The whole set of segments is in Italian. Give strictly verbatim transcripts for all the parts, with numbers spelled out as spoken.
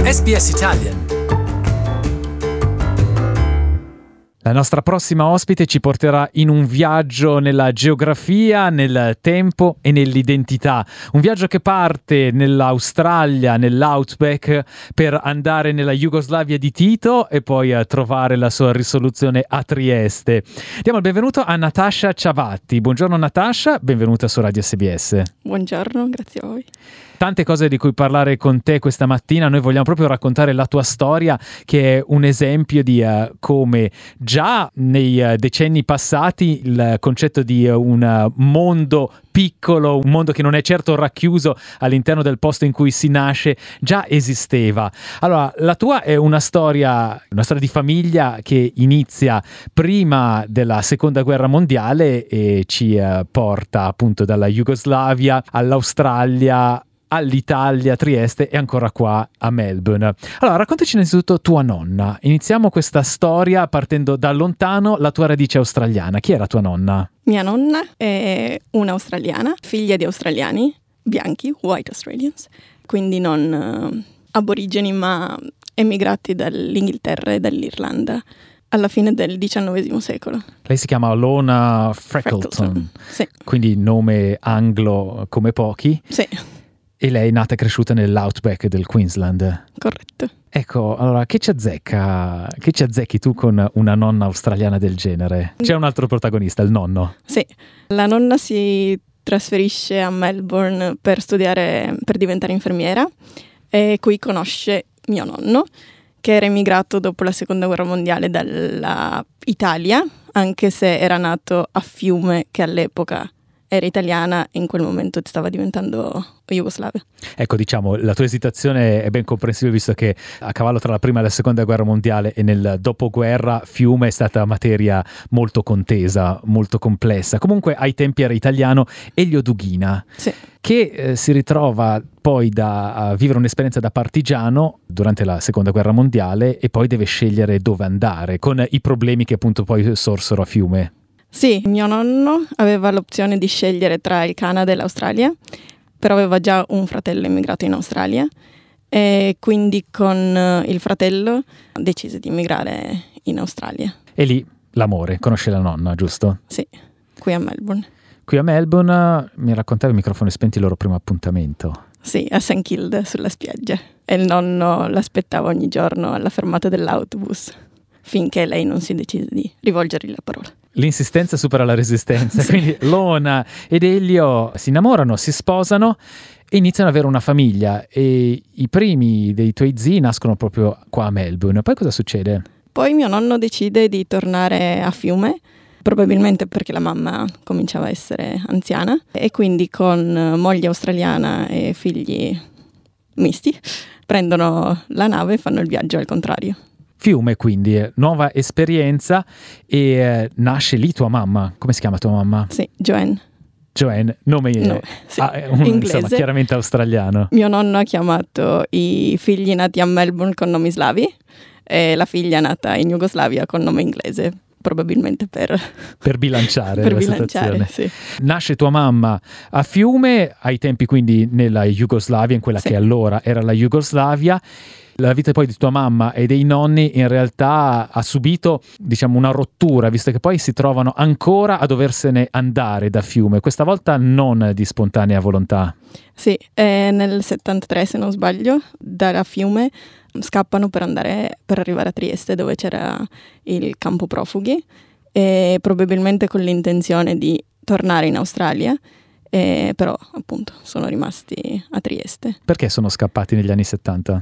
S B S Italian. La nostra prossima ospite ci porterà in un viaggio nella geografia, nel tempo e nell'identità. Un viaggio che parte nell'Australia, nell'Outback, per andare nella Jugoslavia di Tito e poi a trovare la sua risoluzione a Trieste. Diamo il benvenuto a Natasha Ciavatti. Buongiorno Natasha, benvenuta su Radio S B S. Buongiorno, grazie a voi. Tante cose di cui parlare con te questa mattina. Noi vogliamo proprio raccontare la tua storia, che è un esempio di uh, come già nei uh, decenni passati il concetto di uh, un uh, mondo piccolo, un mondo che non è certo racchiuso all'interno del posto in cui si nasce, già esisteva. Allora, la tua è una storia, una storia di famiglia che inizia prima della seconda guerra mondiale e ci uh, porta appunto dalla Jugoslavia all'Australia, all'Italia, Trieste e ancora qua a Melbourne. Allora, raccontaci innanzitutto tua nonna. Iniziamo questa storia partendo da lontano, la tua radice australiana. Chi era tua nonna? Mia nonna è un'australiana, figlia di australiani, bianchi, white Australians, quindi non uh, aborigeni ma emigrati dall'Inghilterra e dall'Irlanda alla fine del diciannovesimo secolo. Lei si chiama Lona Freckleton, Freckleton, sì. Quindi nome anglo come pochi. Sì. E lei è nata e cresciuta nell'Outback del Queensland. Corretto. Ecco, allora, che ci azzecca, che ci azzecchi tu con una nonna australiana del genere? C'è un altro protagonista, il nonno. Sì, la nonna si trasferisce a Melbourne per studiare, per diventare infermiera, e qui conosce mio nonno, che era emigrato dopo la seconda guerra mondiale dall'Italia, anche se era nato a Fiume, che all'epoca era italiana e in quel momento stava diventando Jugoslavia. Ecco, diciamo, la tua esitazione è ben comprensibile, visto che a cavallo tra la prima e la seconda guerra mondiale e nel dopoguerra Fiume è stata materia molto contesa, molto complessa. Comunque ai tempi era italiano. Elio Dughina, sì, che eh, si ritrova poi da, a vivere un'esperienza da partigiano durante la seconda guerra mondiale e poi deve scegliere dove andare, con i problemi che appunto poi sorsero a Fiume. Sì, mio nonno aveva l'opzione di scegliere tra il Canada e l'Australia, però aveva già un fratello immigrato in Australia e quindi con il fratello decise di immigrare in Australia. E lì l'amore, conosce la nonna, giusto? Sì, qui a Melbourne. Qui a Melbourne mi raccontavi, microfoni spenti, il loro primo appuntamento. Sì, a Saint Kilda, sulla spiaggia. E il nonno l'aspettava ogni giorno alla fermata dell'autobus, finché lei non si decise di rivolgergli la parola. L'insistenza supera la resistenza, sì. Quindi Lona ed Elio si innamorano, si sposano e iniziano ad avere una famiglia, e i primi dei tuoi zii nascono proprio qua a Melbourne. Poi cosa succede? Poi mio nonno decide di tornare a Fiume, probabilmente perché la mamma cominciava a essere anziana, e quindi con moglie australiana e figli misti prendono la nave e fanno il viaggio al contrario. Fiume, quindi, nuova esperienza, e eh, nasce lì tua mamma. Come si chiama tua mamma? Sì, Joanne. Joanne, nome no, sì, ah, un, inglese. Insomma, chiaramente australiano. Mio nonno ha chiamato i figli nati a Melbourne con nomi slavi e la figlia nata in Jugoslavia con nome inglese, probabilmente per, per bilanciare per la bilanciare, situazione. Sì. Nasce tua mamma a Fiume, ai tempi quindi nella Jugoslavia, in quella sì. che allora era la Jugoslavia. La vita poi di tua mamma e dei nonni in realtà ha subito, diciamo, una rottura, visto che poi si trovano ancora a doversene andare da Fiume, questa volta non di spontanea volontà. Sì, eh, nel settantatré, se non sbaglio, da Fiume scappano per andare per arrivare a Trieste, dove c'era il campo profughi, e probabilmente con l'intenzione di tornare in Australia, eh, però appunto sono rimasti a Trieste. Perché sono scappati negli anni settanta?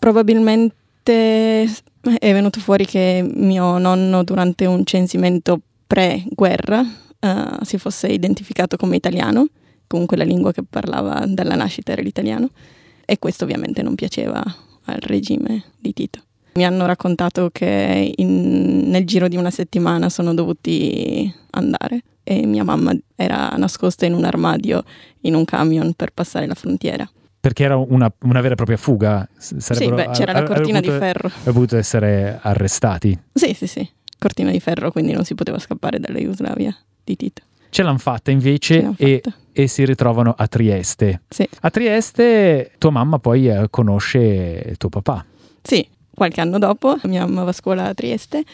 Probabilmente è venuto fuori che mio nonno durante un censimento pre-guerra uh, si fosse identificato come italiano, comunque la lingua che parlava dalla nascita era l'italiano, e questo ovviamente non piaceva al regime di Tito. Mi hanno raccontato che in, nel giro di una settimana sono dovuti andare e mia mamma era nascosta in un armadio in un camion per passare la frontiera. Perché era una, una vera e propria fuga? Sarebbero, sì, beh, c'era a, la cortina avuto, di ferro. Avrebbero dovuto essere arrestati. Sì, sì, sì. Cortina di ferro, quindi non si poteva scappare dalla Jugoslavia di Tito. Ce l'hanno fatta invece l'han e, fatta. e si ritrovano a Trieste. Sì. A Trieste tua mamma poi eh, conosce tuo papà. Sì, qualche anno dopo mia mamma va a scuola a Trieste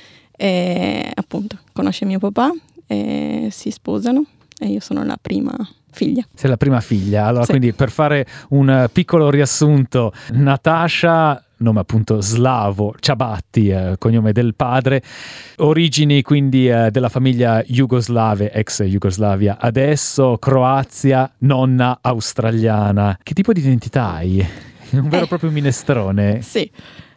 e appunto conosce mio papà e si sposano e io sono la prima figlia. Sei la prima figlia, allora sì. Quindi per fare un piccolo riassunto, Natasha, nome appunto slavo, Ciabatti, eh, cognome del padre, origini quindi eh, della famiglia jugoslave, ex Jugoslavia, adesso Croazia, nonna australiana. Che tipo di identità hai? Un vero e eh, proprio minestrone. Sì,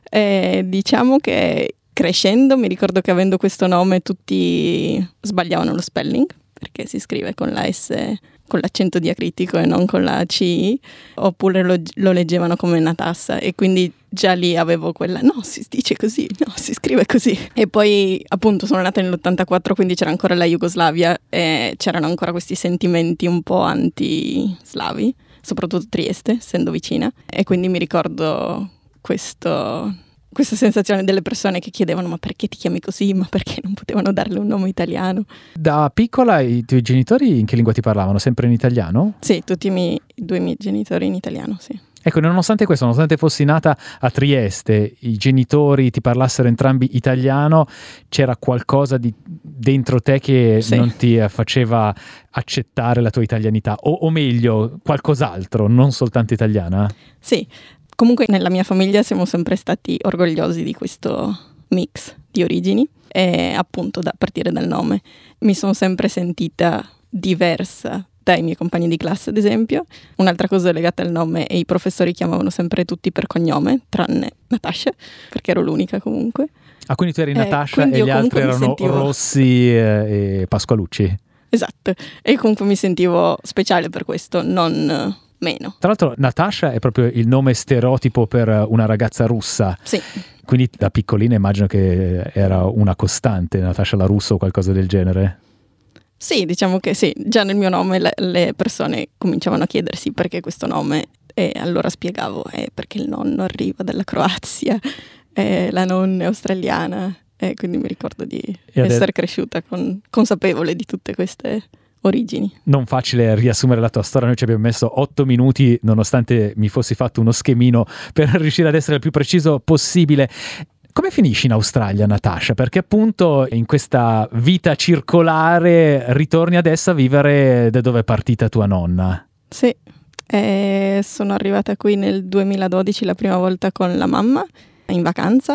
eh, diciamo che crescendo mi ricordo che avendo questo nome tutti sbagliavano lo spelling, perché si scrive con la S, con l'accento diacritico e non con la C I, oppure lo, lo leggevano come Natassa e quindi già lì avevo quella, no, si dice così, no, si scrive così. E poi appunto sono nata nell'ottantaquattro, quindi c'era ancora la Jugoslavia e c'erano ancora questi sentimenti un po' anti-slavi, soprattutto Trieste, essendo vicina. E quindi mi ricordo questo... questa sensazione delle persone che chiedevano ma perché ti chiami così, ma perché non potevano darle un nome italiano. Da piccola i tuoi genitori in che lingua ti parlavano? Sempre in italiano? Sì, tutti i, miei, i due miei genitori in italiano, sì. Ecco, nonostante questo, nonostante fossi nata a Trieste, i genitori ti parlassero entrambi italiano, c'era qualcosa di dentro te che sì. non ti faceva accettare la tua italianità, o, o meglio, qualcos'altro, non soltanto italiana? Sì. Comunque nella mia famiglia siamo sempre stati orgogliosi di questo mix di origini e appunto da partire dal nome mi sono sempre sentita diversa dai miei compagni di classe, ad esempio. Un'altra cosa legata al nome è i professori chiamavano sempre tutti per cognome, tranne Natasha, perché ero l'unica comunque. Ah, quindi tu eri eh, Natasha e gli altri erano sentivo... Rossi e Pasqualucci? Esatto, e comunque mi sentivo speciale per questo, non... meno. Tra l'altro Natasha è proprio il nome stereotipo per una ragazza russa. Sì. Quindi da piccolina immagino che era una costante, Natasha la russa o qualcosa del genere. Sì, diciamo che sì. Già nel mio nome le, le persone cominciavano a chiedersi perché questo nome e allora spiegavo è perché il nonno arriva dalla Croazia e la nonna è australiana e quindi mi ricordo di essere adesso... cresciuta con, consapevole di tutte queste... origini. Non facile riassumere la tua storia, noi ci abbiamo messo otto minuti nonostante mi fossi fatto uno schemino per riuscire ad essere il più preciso possibile. Come finisci in Australia, Natasha? Perché appunto in questa vita circolare ritorni adesso a vivere da dove è partita tua nonna. Sì, eh, sono arrivata qui nel duemiladodici la prima volta con la mamma in vacanza.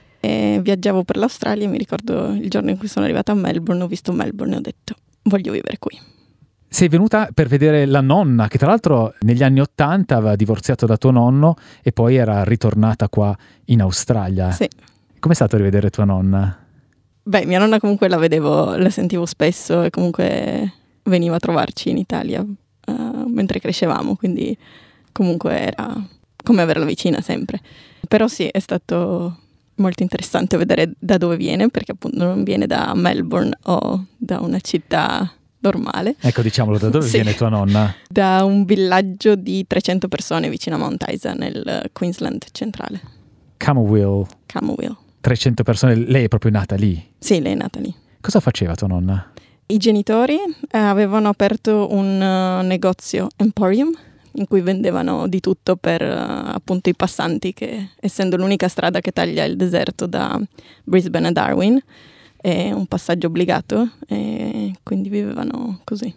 E viaggiavo per l'Australia e mi ricordo il giorno in cui sono arrivata a Melbourne, ho visto Melbourne e ho detto voglio vivere qui. Sei venuta per vedere la nonna, che tra l'altro negli anni Ottanta aveva divorziato da tuo nonno e poi era ritornata qua in Australia. Sì. Com'è stato rivedere tua nonna? Beh, mia nonna comunque la vedevo, la sentivo spesso e comunque veniva a trovarci in Italia uh, mentre crescevamo, quindi comunque era come averla vicina sempre. Però sì, è stato molto interessante vedere da dove viene, perché appunto non viene da Melbourne o da una città normale. Ecco, diciamolo, da dove sì. viene tua nonna? Da un villaggio di trecento persone vicino a Mount Isa, nel Queensland centrale. Camooweal. Camooweal. trecento persone, lei è proprio nata lì? Sì, lei è nata lì. Cosa faceva tua nonna? I genitori eh, avevano aperto un uh, negozio Emporium, in cui vendevano di tutto per uh, appunto i passanti, che essendo l'unica strada che taglia il deserto da Brisbane a Darwin è un passaggio obbligato e quindi vivevano così.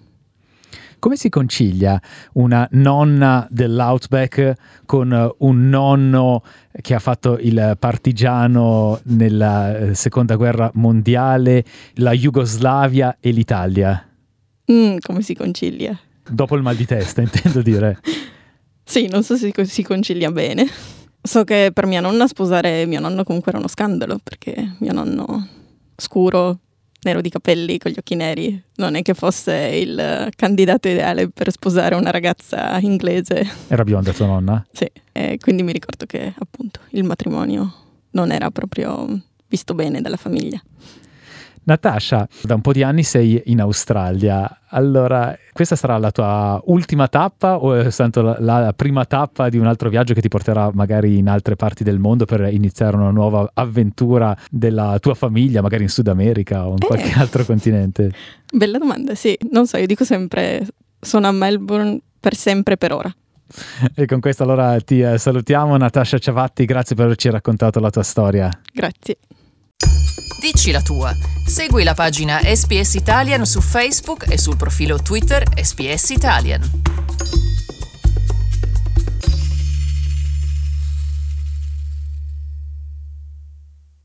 Come si concilia una nonna dell'Outback con un nonno che ha fatto il partigiano nella seconda guerra mondiale, la Jugoslavia e l'Italia? Mm, come si concilia? Dopo il mal di testa, intendo dire. Sì, non so se si concilia bene. So che per mia nonna sposare mio nonno comunque era uno scandalo, perché mio nonno scuro, nero di capelli, con gli occhi neri, non è che fosse il candidato ideale per sposare una ragazza inglese. Era bionda tua nonna? Sì, e quindi mi ricordo che appunto il matrimonio non era proprio visto bene dalla famiglia. Natasha, da un po' di anni sei in Australia, allora questa sarà la tua ultima tappa o è stata la, la prima tappa di un altro viaggio che ti porterà magari in altre parti del mondo per iniziare una nuova avventura della tua famiglia, magari in Sud America o in eh, qualche altro continente? Bella domanda, sì, non so, io dico sempre sono a Melbourne per sempre per ora. E con questo allora ti eh, salutiamo, Natascia Ciavatti, grazie per averci raccontato la tua storia. Grazie. Dici la tua. Segui la pagina S B S Italian su Facebook e sul profilo Twitter S B S Italian.